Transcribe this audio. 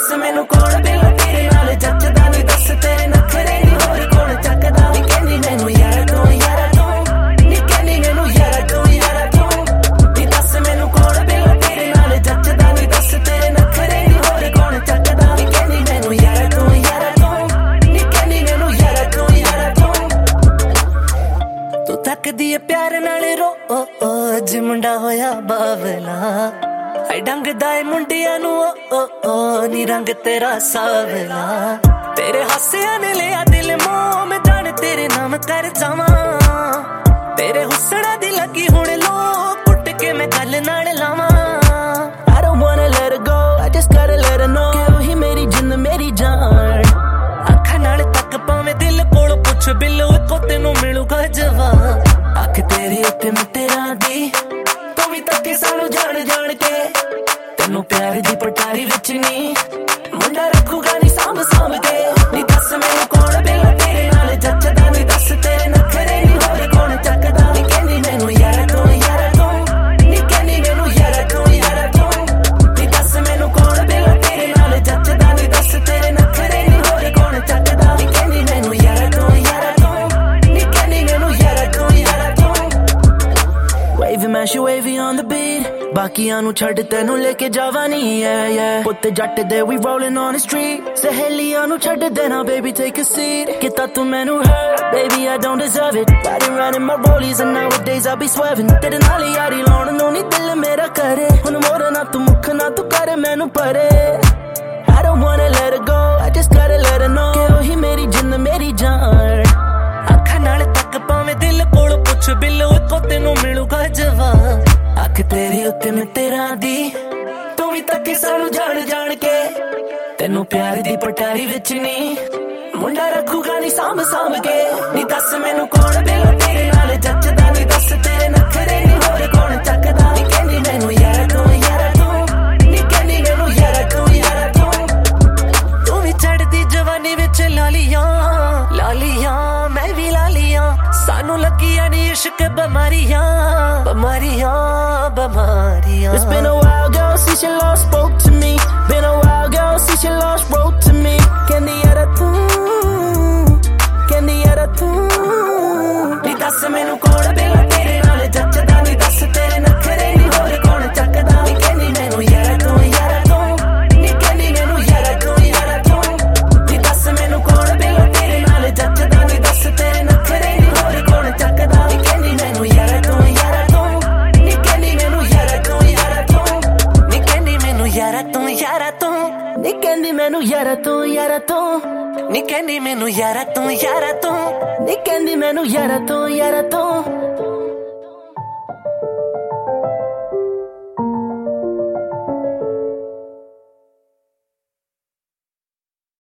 दस मैनू कौन बिल तेरे नाल जचदा नी दस तेरे नखरे नी होर कौन चकदा नी कहनी मैनू यारा तू नी कहनी मैनू यारा तू नी दस मैनू कौन बिल तेरे नाल जचदा नी दस तेरे नखरे नी होर कौन चकदा नी कहनी मैनू यारा तू नी कहनी मैनू यारा तू तू तकदी है प्यार नाल रो अज मुंडा होया बावला हाय डंगदा है मुंडिया नू नी रंग तेरा सावला तेरे हासिया ने लिया दिल मोह मैं जान तेरे नाम कर जावा तेरे हुस्ना दी लगी हुण लो कुट के मैं गल नाल लावा I don't wanna let her go I just gotta let her know कि वही मेरी जिंद मेरी जान अखां नाल तक पावे दिल कोल पुछ बिल्लो को तेनू मिलूगा जवाब अख तेरी उत्ते मैं तेरा दी तू भी तके सानू जान जान के तेनू प्यार दी पटारी विच नी मुंडा रखूगा नी सांभ सांभ के नी दस मैनू कौन बिल तेरे नाल जचदा नी दस तेरे नखरे नी होर कौन चकदा नी कहनी मैनू यारा तू नी कहनी मैनू यारा तू नी दस मैनू कौन बिल तेरे नाल जचदा नी दस तेरे नखरे नी होर कौन चकदा नी कहनी मैनू यारा तू नी कहनी मैनू यारा तू Wavy man, she wavy on the beat बाकियां नू छड़ तेनू लेके जावा नी yeah पुत्ते Jatt they we rolling on the street सहेलियां नू छड़ देना baby take a seat किता तू मैनू hurt baby I don't deserve it riding around in my rollies and nowadays I be swerving तेरे नाल यारी लाउण नू नी दिल मेरा करे हुण मोर ना तू मुख ना तू करे मैनू परे I don't wanna let her go I just gotta let her know कि वही मेरी जिंद मेरी जान अखां नाल तक पावे दिल कोल पुछ बिल्लो को तेनू मिलूगा जवाब अख तेरी उत्ते मैं तेरा दी तू भी तके सानू जान जान के तेनू प्यार दी पटारी विच नी मुंडा रखूगा नी सांभ सांभ के नी दस मैनू कौन बिल तेरे नाल जचदा नी दस तेरे नखरे नी होर कौन चकदा नी कहनी मैनू यारा तू नी कहनी मैनू यारा तू तू भी चढ़दी जवानी विच लालियां मैं भी लालियां सानू लगियां नी इश्क बीमारियां It's been a while girl since you last spoke to me Been a while girl since you last wrote to me Kendi yara tu नी दस मैनू कौन बिल तेरे नाल जचदा नी दस तेरे नखरे नी होर कौन चकदा नी कहनी मैनू यारा तू नी कहनी मैनू यारा तू नी दस मैनू कौन बिल तेरे नाल जचदा नी दस तेरे नखरे नी होर कौन चकदा नी कहनी मैनू यारा तू नी कहनी मैनू यारा तू नी कहनी मैनू यारा तू नी कहनी मैनू यारा तू नी कहनी मैनू यारा तू नी कहनी मैनू यारा तू